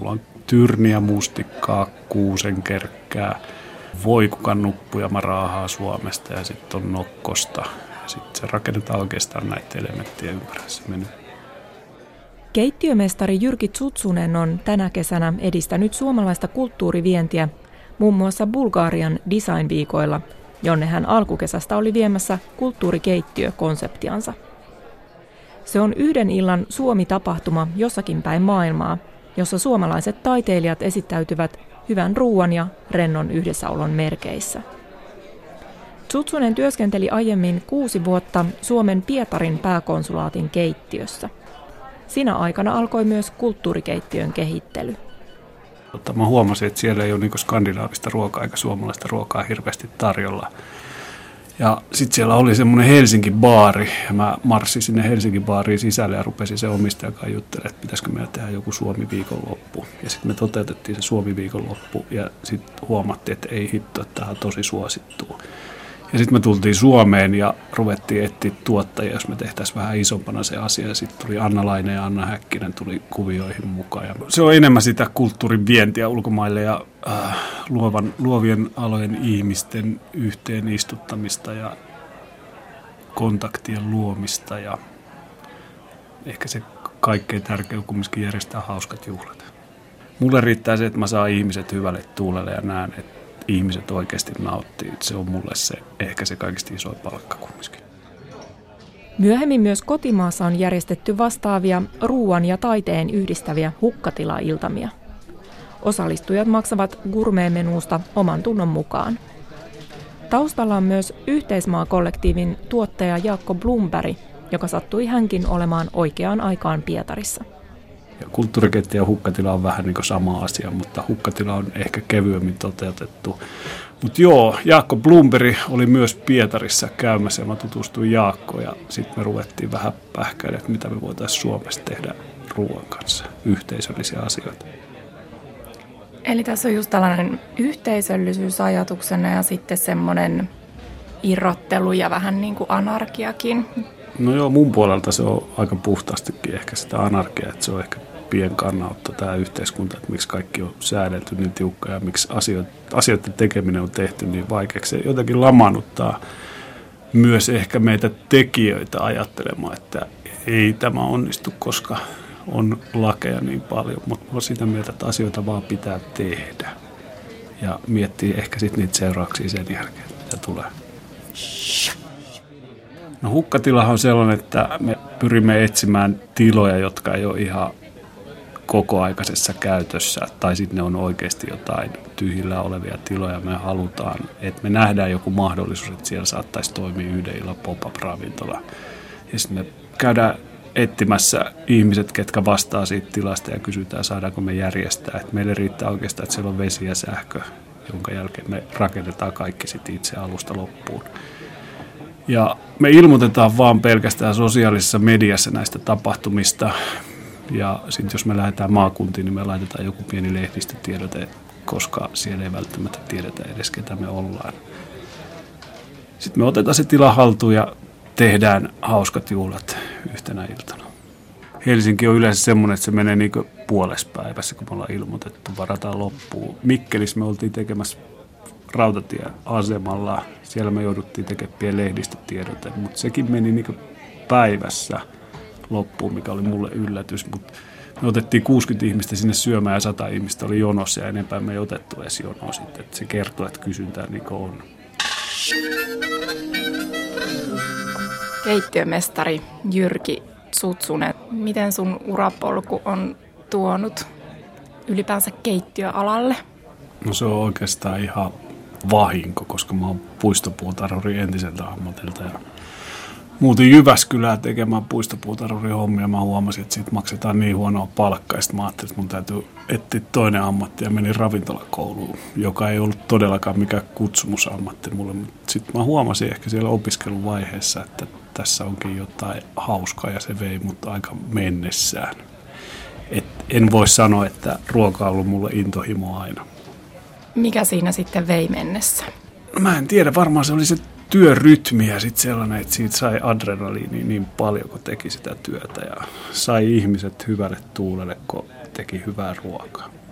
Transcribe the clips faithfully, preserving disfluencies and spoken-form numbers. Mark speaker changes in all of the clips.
Speaker 1: Mulla on tyrniä, mustikkaa, kuusenkerkkää, voikukannuppuja mä raahaan Suomesta ja sitten on nokkosta. Ja sitten se rakennetaan oikeastaan näiden elementtien ympärillä meny.
Speaker 2: Keittiömestari Jyrki Tsutsunen on tänä kesänä edistänyt suomalaista kulttuurivientiä muun muassa Bulgarian design-viikoilla, jonne hän alkukesästä oli viemässä kulttuurikeittiö-konseptiansa. Se on yhden illan Suomi-tapahtuma jossakin päin maailmaa, jossa suomalaiset taiteilijat esittäytyvät hyvän ruuan ja rennon yhdessäolon merkeissä. Tsutsunen työskenteli aiemmin kuusi vuotta Suomen Pietarin pääkonsulaatin keittiössä. Siinä aikana alkoi myös kulttuurikeittiön kehittely.
Speaker 1: Mä huomasin, että siellä ei ole niin skandinaavista ruokaa eikä suomalaista ruokaa hirveästi tarjolla. Ja sitten siellä oli semmoinen Helsinki-baari, ja mä marssin sinne Helsinki-baariin sisälle ja rupesin se omistajakaan juttelemaan, että pitäisikö meillä tehdä joku Suomi-viikonloppu. Ja sitten me toteutettiin se Suomi-viikonloppu, ja sitten huomattiin, että ei hitto, että tämä on tosi suosittua. Ja sitten me tultiin Suomeen ja ruvettiin etsiä tuottajia, jos me tehtäisiin vähän isompana se asia. Ja sitten tuli Anna Laine ja Anna Häkkinen tuli kuvioihin mukaan. Ja se on enemmän sitä kulttuurin vientiä ulkomaille ja äh, luovan, luovien alojen ihmisten yhteen istuttamista ja kontaktien luomista. Ja ehkä se kaikkein tärkein on kumminkin järjestää hauskat juhlat. Mulle riittää se, että mä saan ihmiset hyvälle tuulelle ja näen, että ihmiset oikeasti nauttii. Se on mulle se, ehkä se kaikista isoin palkka kumminkin.
Speaker 2: Myöhemmin myös kotimaassa on järjestetty vastaavia ruuan ja taiteen yhdistäviä hukkatila-iltamia. Osallistujat maksavat gourmet-menusta oman tunnon mukaan. Taustalla on myös Yhteismaa-kollektiivin tuottaja Jaakko Blomberg, joka sattui hänkin olemaan oikeaan aikaan Pietarissa.
Speaker 1: Kulttuurikeittiö ja hukkatila on vähän niin kuin sama asia, mutta hukkatila on ehkä kevyemmin toteutettu. Mutta joo, Jaakko Blomberg oli myös Pietarissa käymässä ja mä tutustuin Jaakkoon ja sitten me ruvettiin vähän pähkäilemään, että mitä me voitaisiin Suomessa tehdä ruoan kanssa, yhteisöllisiä asioita.
Speaker 3: Eli tässä on just tällainen yhteisöllisyys ajatuksena ja sitten semmoinen irrottelu ja vähän niin kuin anarkiakin.
Speaker 1: No joo, mun puolelta se on aika puhtaastikin ehkä sitä anarkiaa, että se on ehkä pien kannanotto tämä yhteiskunta, että miksi kaikki on säädelty niin tiukkaa ja miksi asioiden tekeminen on tehty niin vaikeaksi. Se jotenkin lamaannuttaa myös ehkä meitä tekijöitä ajattelemaan, että ei tämä onnistu, koska on lakeja niin paljon, mutta olen sitä mieltä, että asioita vaan pitää tehdä ja miettiä ehkä sitten niitä seurauksia sen jälkeen, mitä tulee. No hukkatilahan on sellainen, että me pyrimme etsimään tiloja, jotka ei ole ihan kokoaikaisessa käytössä, tai sitten ne on oikeasti jotain tyhjillä olevia tiloja. Me halutaan, että me nähdään joku mahdollisuus, että siellä saattaisi toimia yhden illan pop-up-ravintola. Ja sitten me käydään etsimässä ihmiset, ketkä vastaa siitä tilasta ja kysytään, saadaanko me järjestää. Että meille riittää oikeastaan, että siellä on vesi ja sähkö, jonka jälkeen me rakennetaan kaikki sitten itse alusta loppuun. Ja me ilmoitetaan vaan pelkästään sosiaalisessa mediassa näistä tapahtumista. Ja sitten jos me lähdetään maakuntiin, niin me laitetaan joku pieni lehdistötiedote, koska siellä ei välttämättä tiedetä edes, ketä me ollaan. Sitten me otetaan se tila haltuun ja tehdään hauskat juhlat yhtenä iltana. Helsinki on yleensä semmoinen, että se menee niin kuin puolessa päivässä, kun me ollaan ilmoitettu, varataan loppuun. Mikkelissä me oltiin tekemässä rautatieasemalla. Siellä me jouduttiin tekemään pieni lehdistötiedote, mutta sekin meni niin kuin päivässä loppuun, mikä oli mulle yllätys. Mut me otettiin kuusikymmentä ihmistä sinne syömään ja sata ihmistä oli jonossa ja enempää me ei otettu edes jonoa sitten. Et se kertoo, että kysyntää niin kuin on.
Speaker 3: Keittiömestari Jyrki Tsutsunen, miten sun urapolku on tuonut ylipäänsä keittiöalalle?
Speaker 1: No se on oikeastaan ihan vahinko, koska mä oon puistopuutarhuri entiseltä ammatilta ja muutin Jyväskylään tekemään puistopuutarhurin hommia. Mä huomasin, että siitä maksetaan niin huonoa palkkaa. Sitten mä ajattelin, että mun täytyy etsiä toinen ammatti ja menin ravintolakouluun, joka ei ollut todellakaan mikään kutsumusammatti mulle. Sitten mä huomasin ehkä siellä opiskelun vaiheessa, että tässä onkin jotain hauskaa ja se vei mut aika mennessään. Et en voi sanoa, että ruoka on ollut mulle intohimo aina.
Speaker 3: Mikä siinä sitten vei mennessä?
Speaker 1: Mä en tiedä, varmaan se oli se työrytmi ja sitten sellainen, että siitä sai adrenaliinia niin paljon, kun teki sitä työtä ja sai ihmiset hyvälle tuulelle, kun teki hyvää ruokaa.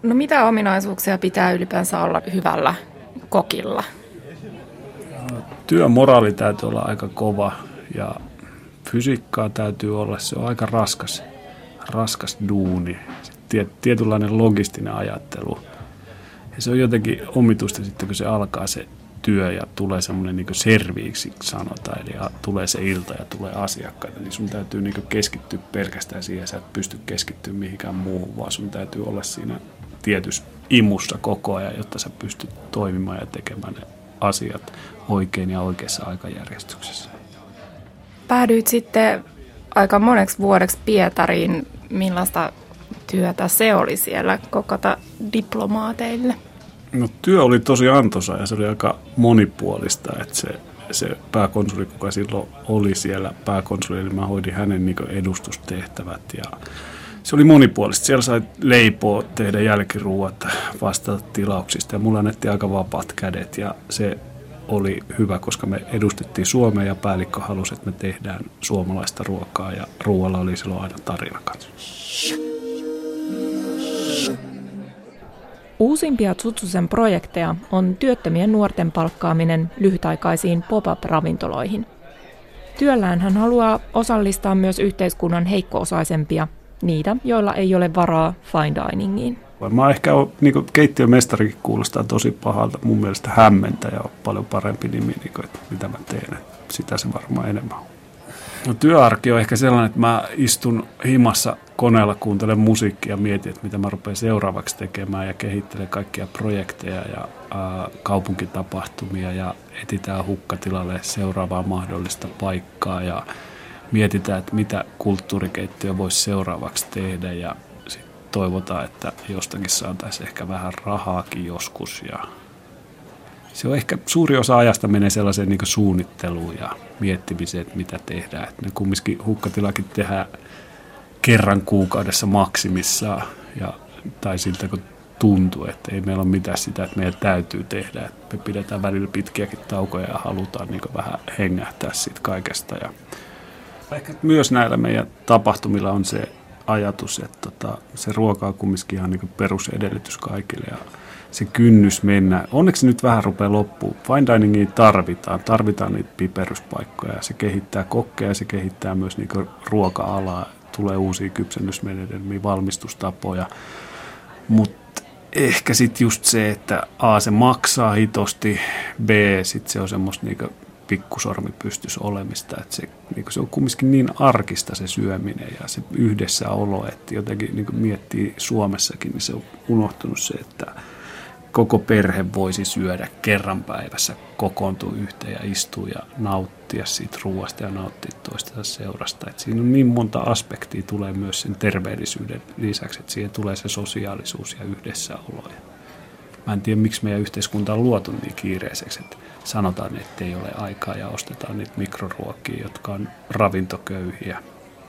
Speaker 3: No mitä ominaisuuksia pitää ylipäänsä olla hyvällä kokilla?
Speaker 1: Työmoraali täytyy olla aika kova ja fysiikkaa täytyy olla, se on aika raskas, raskas duuni. Tiet, tietynlainen logistinen ajattelu. Ja se on jotenkin omituista sitten, kun se alkaa se työ ja tulee semmoinen niin kuin serviiksi sanotaan, eli tulee se ilta ja tulee asiakkaita, niin sun täytyy niin kuin keskittyä pelkästään siihen, sä et pysty keskittymään mihinkään muuhun, vaan sun täytyy olla siinä tietyssä imussa koko ajan, jotta sä pystyt toimimaan ja tekemään ne asiat oikein ja oikeassa aikajärjestyksessä.
Speaker 3: Päädyit sitten aika moneksi vuodeksi Pietariin. Millaista työtä se oli siellä kokata diplomaateille?
Speaker 1: No, työ oli tosi antoisa ja se oli aika monipuolista, että se, se pääkonsuli, kuka silloin oli siellä pääkonsuli, eli mä hoidin hänen niin kuin edustustehtävät ja se oli monipuolista. Siellä sai leipoa, tehdä jälkiruuat, vastata tilauksista ja mulla annettiin aika vapaat kädet ja se oli hyvä, koska me edustettiin Suomea ja päällikkö halusi, että me tehdään suomalaista ruokaa ja ruoalla oli silloin aina tarina kanssa.
Speaker 2: Uusimpia Tsutsusen projekteja on työttömien nuorten palkkaaminen lyhytaikaisiin pop-up-ravintoloihin. Työllään hän haluaa osallistaa myös yhteiskunnan heikko-osaisempia, niitä, joilla ei ole varaa fine diningiin.
Speaker 1: Mä ehkä ole, niin keittiömestarikin kuulostaa tosi pahalta, mun mielestä hämmentäjä on paljon parempi nimi, niin kuin, että mitä mä teen, että sitä se varmaan enemmän on. No, työarki on ehkä sellainen, että mä istun himassa koneella, kuuntelen musiikkia ja mietin, että mitä mä rupean seuraavaksi tekemään ja kehittelen kaikkia projekteja ja ää, kaupunkitapahtumia ja etsitään hukkatilalle seuraavaa mahdollista paikkaa ja mietitään, että mitä kulttuurikeittiö voisi seuraavaksi tehdä ja sitten toivotaan, että jostakin saataisiin ehkä vähän rahaakin joskus ja se on ehkä suuri osa ajasta menee sellaiseen niin kuin suunnitteluun ja miettimiseen, että mitä tehdään. Että ne kumminkin hukkatilakin tehdään kerran kuukaudessa maksimissaan. Ja, tai siltä kun tuntuu, että ei meillä ole mitään sitä, että meidän täytyy tehdä. Että me pidetään välillä pitkiäkin taukoja ja halutaan niin kuin vähän hengähtää siitä kaikesta. Ja ehkä myös näillä meidän tapahtumilla on se ajatus, että tota, se ruoka on kumminkin ihan niin kuin perusedellytys kaikille. Ja se kynnys mennä. Onneksi nyt vähän rupeaa loppuun. Fine diningia tarvitaan. Tarvitaan niitä piperyspaikkoja. Se kehittää kokkeja ja se kehittää myös niinku ruoka-alaa. Tulee uusia kypsennysmenetelmiä, valmistustapoja. Mutta ehkä sitten just se, että A, se maksaa hitosti. B, sitten se on semmoista niinku pikkusormi pystys olemista. Että se, niinku se on kumminkin niin arkista se syöminen ja se yhdessäolo. Että jotenkin niinku miettii Suomessakin, niin se on unohtunut se, että koko perhe voisi syödä kerran päivässä, kokoontua yhteen ja istua ja nauttia siitä ruoasta ja nauttia toistensa seurasta. Et siinä on niin monta aspektia tulee myös sen terveellisyyden lisäksi, että siihen tulee se sosiaalisuus ja yhdessäolo. Mä en tiedä, miksi meidän yhteiskunta on luotu niin kiireiseksi, että sanotaan, että ei ole aikaa ja ostetaan niitä mikroruokia, jotka on ravintoköyhiä.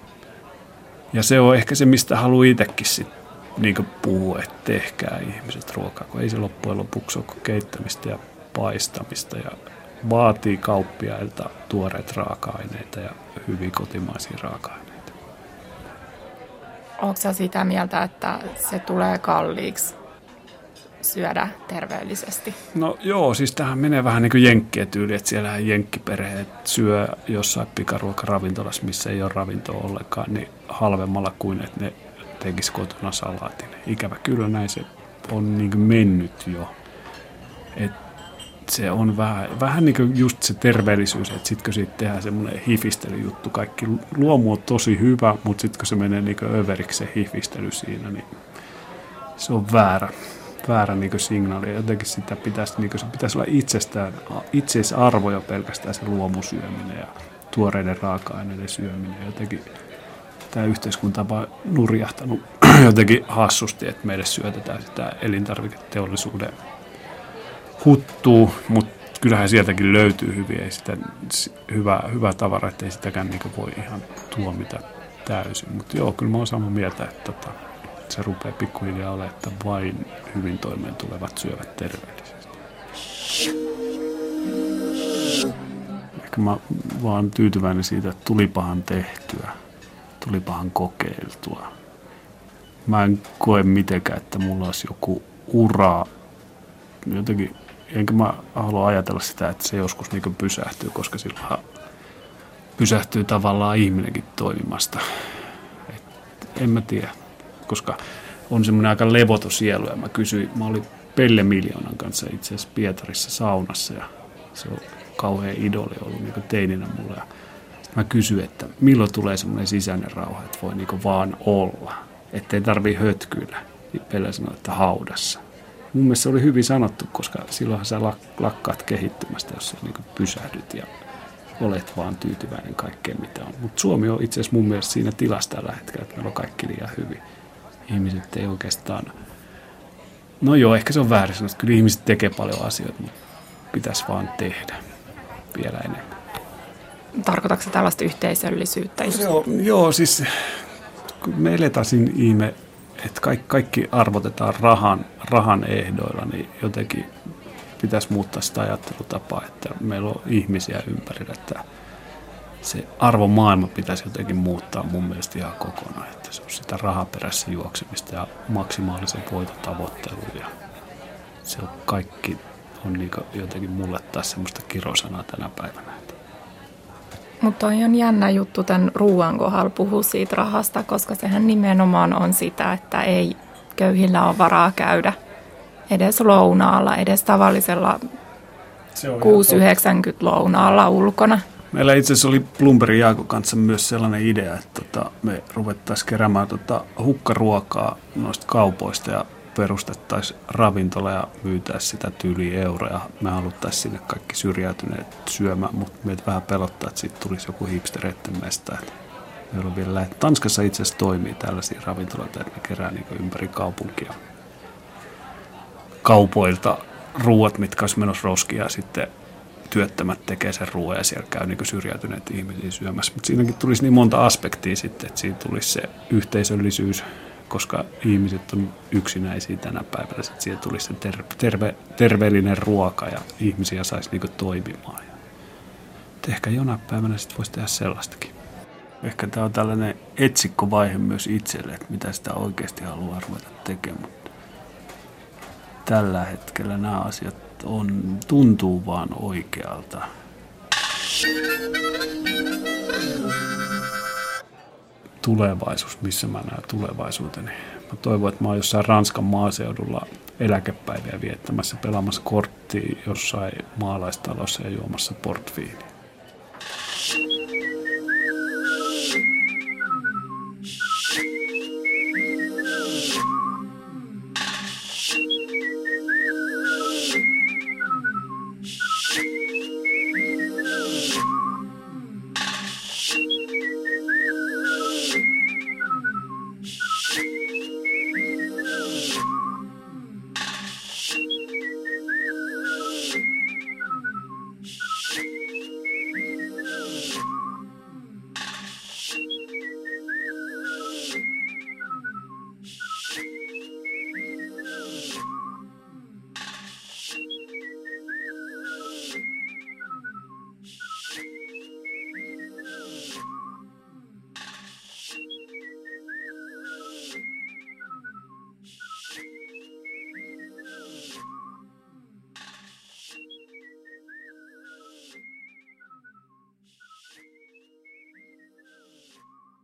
Speaker 1: Ja se on ehkä se, mistä haluaa itsekin sitten niin kuin puhuu, että tehkää ihmiset ruokaa, kun ei se loppujen lopuksi ole keittämistä ja paistamista ja vaatii kauppiailta tuoreet raaka-aineita ja hyviä kotimaisia raaka-aineita.
Speaker 3: Oletko sä sitä mieltä, että se tulee kalliiksi syödä terveellisesti?
Speaker 1: No joo, siis tähän menee vähän niin kuin jenkkien tyyli, että siellähän jenkkiperheet syö jossain pikaruokaravintolassa, missä ei ole ravintoa ollenkaan, niin halvemmalla kuin että ne tekisi kotona salaatin. Ikävä kyllä näin se on niin kuin mennyt jo. Et se on vähän, vähän niin kuin just se terveellisyys, että sitten kun siitä tehdään semmoinen hifistelyjuttu, kaikki luomu on tosi hyvä, mutta sitten kun se menee niin kuin överiksi se hifistely siinä, niin se on väärä, väärä niin kuin signaali. Jotenkin sitä pitäisi, niin kuin se pitäisi olla itsestään, itseisarvo jo pelkästään se luomusyöminen ja tuoreiden raaka-aineiden syöminen. Jotenkin tämä yhteiskunta on vaan nurjahtanut jotenkin hassusti, että meille syötetään sitä elintarviketeollisuuden huttuu, mutta kyllähän sieltäkin löytyy hyviä, ei sitä hyvää, hyvää tavaraa, ettei sitäkään niin voi ihan tuomita täysin. Mutta joo, kyllä mä oon samaa mieltä, että tota, se rupeaa pikkuhiljaa olemaan, että vain hyvin toimeen tulevat syövät terveellisesti. Ehkä mä vaan tyytyväinen siitä, että tulipahan tehtyä. Tulipahan kokeiltua. mä en koe mitenkään, että mulla olisi joku ura. Jotenkin, enkä mä halua ajatella sitä, että se joskus niin pysähtyy, koska silloin pysähtyy tavallaan ihminenkin toimimasta. Et en mä tiedä, koska on semmoinen aika levoton sielu. Ja mä kysyin, mä olin Pelle Miljoonan kanssa itse asiassa Pietarissa saunassa ja se on kauhean idoli ollut niin teininä mulle. Ja mä kysyin, että milloin tulee semmoinen sisäinen rauha, että voi niin vaan olla, ettei tarvii hötkyillä. Pelle sanoi, että haudassa. Mun mielestä se oli hyvin sanottu, koska silloinhan sä lakkaat kehittymästä, jos sä niin pysähdyt ja olet vaan tyytyväinen kaikkeen, mitä on. Mutta Suomi on itse asiassa mun mielestä siinä tilassa tällä hetkellä, että meillä on kaikki liian hyvin. Ihmiset ei oikeastaan... No joo, ehkä se on väärin sanoa, että kyllä ihmiset tekee paljon asioita, mutta pitäisi vaan tehdä vielä enemmän.
Speaker 3: Tarkoitatko se tällaista yhteisöllisyyttä?
Speaker 1: No se on, joo, siis me eletään siinä ihme, että kaikki, kaikki arvotetaan rahan, rahan ehdoilla, niin jotenkin pitäisi muuttaa sitä ajattelutapaa, että meillä on ihmisiä ympärillä, että se arvomaailma pitäisi jotenkin muuttaa mun mielestä ihan kokonaan, että se on sitä rahaperässä juoksemista ja maksimaalisen voiton tavoittelua ja se on kaikki on niin jotenkin mulle taas semmoista kirosanaa tänä päivänä.
Speaker 3: Mutta on jännä juttu tämän ruuan kohdalla puhua siitä rahasta, koska sehän nimenomaan on sitä, että ei köyhillä ole varaa käydä edes lounaalla, edes tavallisella kuusi yhdeksänkymmentä lounaalla ulkona.
Speaker 1: Meillä itse asiassa oli Blumbergin Jaakon kanssa myös sellainen idea, että tota, me ruvettaisiin keräämään tota hukkaruokaa noista kaupoista ja perustettaisiin ravintola ja myytäisiin sitä tyyliin euroja. Me haluttaisiin sinne kaikki syrjäytyneet syömään, mutta meitä vähän pelottaa, että siitä tulisi joku hipstereitten mesta. Meillä on vielä lähet... Tanskassa itse asiassa toimii tällaisia ravintoloita, että ne kerää niin ympäri kaupunkia kaupoilta ruuat, mitkä olisi menossa roskia ja sitten työttömät tekee sen ruoan ja siellä käy niin syrjäytyneet ihmisiä syömässä. Mutta siinäkin tulisi niin monta aspektia sitten, että siinä tulisi se yhteisöllisyys, koska ihmiset on yksinäisiä tänä päivänä. Sitten siihen tulisi se terve, terve, terveellinen ruoka ja ihmisiä saisi niin toimimaan. Ja ehkä jonain päivänä sitten voisi tehdä sellaistakin. Ehkä tämä on tällainen etsikkovaihe myös itselle, että mitä sitä oikeasti haluaa ruveta tekemään. Mutta tällä hetkellä nämä asiat on, tuntuu vaan oikealta. Tulevaisuus, missä mä näen tulevaisuuteni. Mä toivon, että mä oon jossain Ranskan maaseudulla eläkepäiviä viettämässä, pelaamassa korttia jossain maalaistalossa ja juomassa portviiniä.